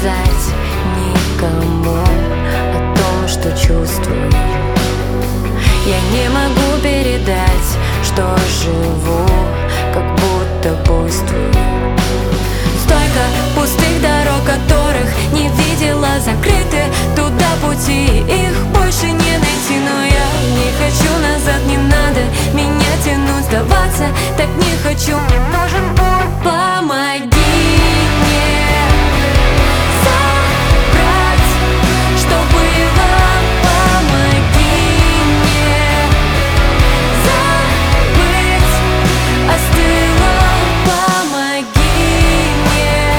сказать никому о том, что чувствую. Я не могу передать, что живу, как будто буйствую. Столько пустых дорог, которых не видела, закрыты туда пути, их больше не найти. Но я не хочу назад, не надо меня тянуть, сдаваться так не хочу. Мне нужен путь, помоги мне забрать, что было, помоги мне забыть, остыло, помоги мне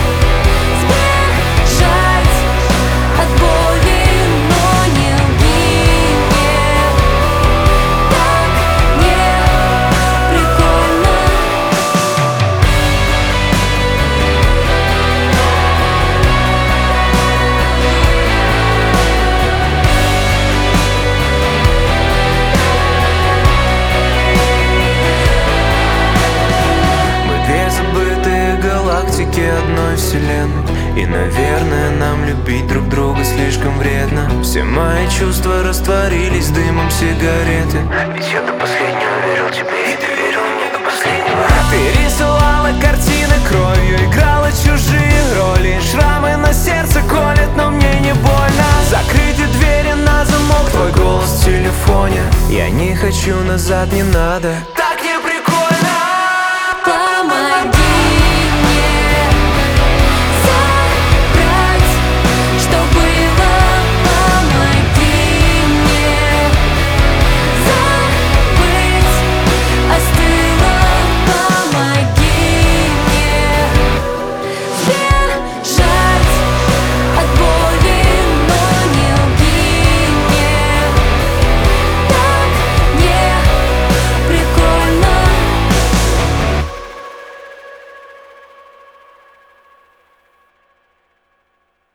сбежать от боли, но не лги мне, так не прикольно. Мы две забытые галактики одной вселенной, и, наверное, нам любить друг друга слишком вредно. Все мои чувства растворились дымом сигареты. Ведь я до последнего верил тебе, и ты верил мне до последнего. Ты рисовала картины кровью, играла чужие роли. Шрамы на сердце колят, но мне не больно. Закрыты двери на замок, твой голос в телефоне. Я не хочу назад, не надо.